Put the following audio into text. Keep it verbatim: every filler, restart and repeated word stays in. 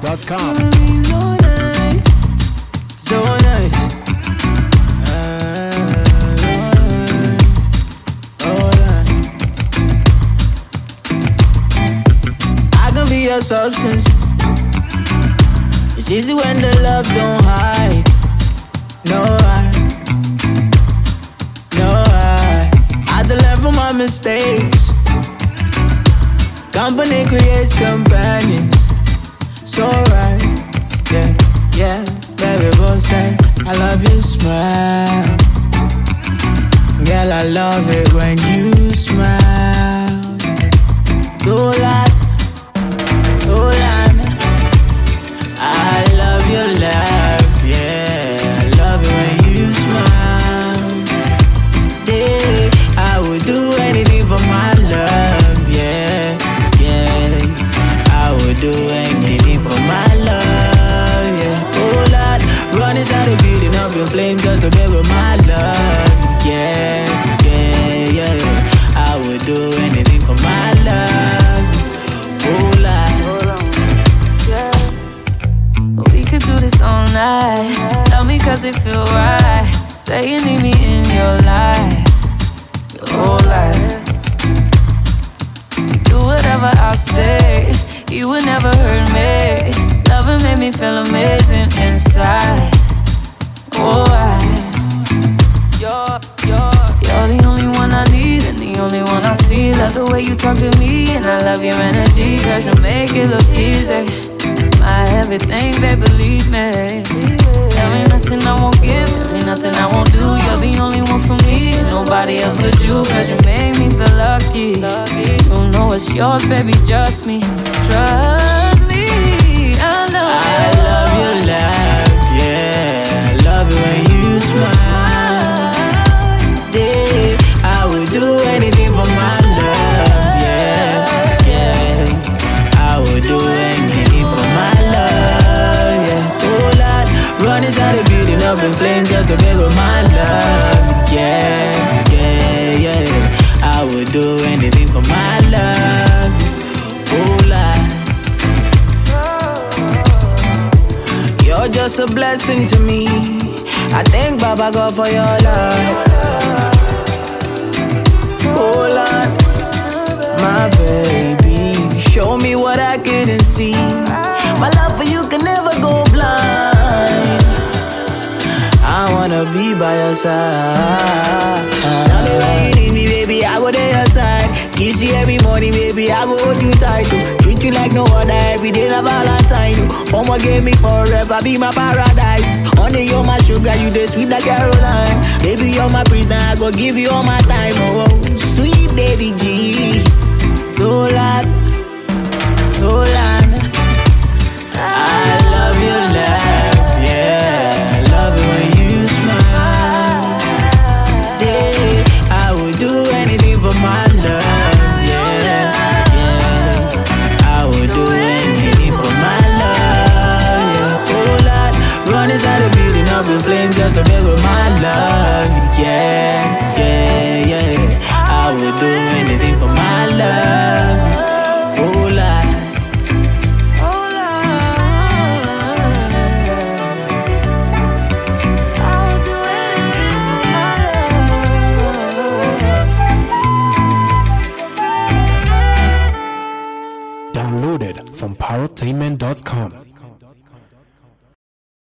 dot com. So nice, so nice. Uh, so nice. I can be your substance. It's easy when the love don't hide. No I, no I. I had to learn from my mistakes. Company creates companions. So right, yeah, yeah. Baby boy say I love your smile. Girl, I love it when you smile. Don't lie, don't lie. I love your laugh, yeah. I love it when you smile. Say I would do anything for my love, yeah, yeah. I would do anything for my love, yeah. Oh Lord, run inside the building up in flames just to be with my love, yeah, yeah, yeah. I would do anything for my love. Oh Lord, yeah. We could do this all night. Tell me cause it feel right. Say you need me in your life, your whole life. You do whatever I say, you would never hurt me. Loving made me feel amazing inside. Oh, I, you're, you're, you're the only one I need and the only one I see. Love the way you talk to me and I love your energy. Cause you make it look easy. My everything, babe, believe me. There ain't nothing I won't give, there ain't nothing I won't do. You're the only one for me, nobody else but you. Cause you made me feel lucky. You know it's yours, baby, just me. Trust me, I know I love your laugh, yeah. I love it when you smile. Say I would do anything for my love, yeah, yeah. I would do anything for my love, yeah. Oh Lord, run inside the building up in flames just to be with my love, yeah, yeah, yeah. I would do anything for my love. Oh Lord, you're just a blessing to me. I thank Baba God for your love. Oh Lord, my baby, show me what I couldn't see. My love for you can never go blind. I wanna be by your side. Tell me when you need me, baby, I go to your side. Kiss you every morning, baby, I go hold you tight. Too. Treat you like no other, every day like Valentine. Mama gave me forever, be my paradise. Honey, you're my sugar, you the sweet like Caroline. Baby, you're my prisoner, I go give you all my time. Oh, oh. Sweet baby G, so loud, so loud. I love your laugh, yeah. I love it when you smile. Say I would do anything for my love, yeah, yeah. I would do anything for my love, yeah. Oh Lord, run inside the building up in flames just to be with my love, yeah, yeah, yeah. I would do anything for my love, oh Lord. Downloaded from powertainment dot com.